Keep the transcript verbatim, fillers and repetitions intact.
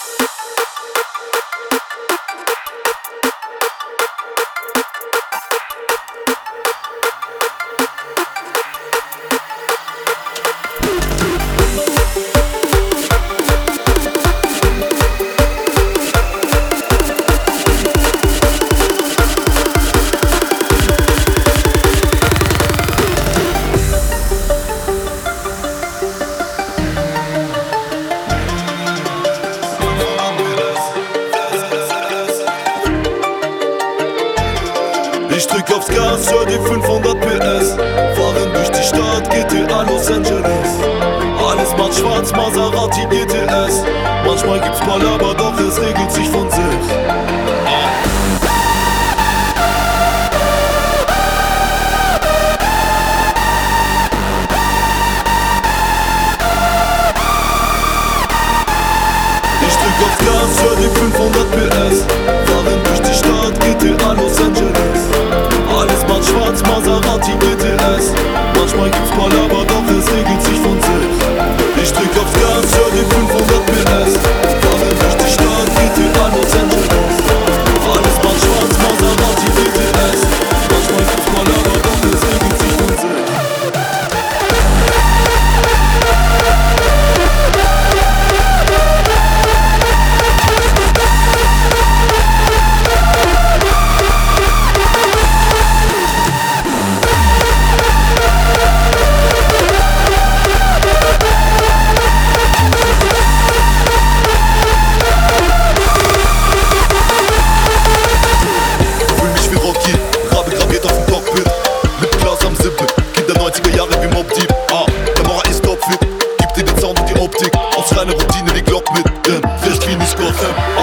Ich drück aufs Gas, hör die fünfhundert P S. Fahren durch die Stadt, G T A Los Angeles. Alles macht schwarz, Maserati G T S. Manchmal gibt's Palaver, doch es regelt sich von sich. Ich drück aufs Gas, hör die fünfhundert P S. Fahren durch die Stadt, G T A Los Angeles. Alles macht schwarz, Maserati G T S. Manchmal gibt's Palaver, doch es regelt sich von sich. Ich drück aufs Gas, hör die fünfhundert P S. Fahren durch die Stadt, G T A Los Angeles. Alles macht schwarz, Maserati G T S. Manchmal gibt's Palaver, doch es regelt sich von sich. Aus reiner Routine die Glock mit, denn frisch wie nicht Gotham.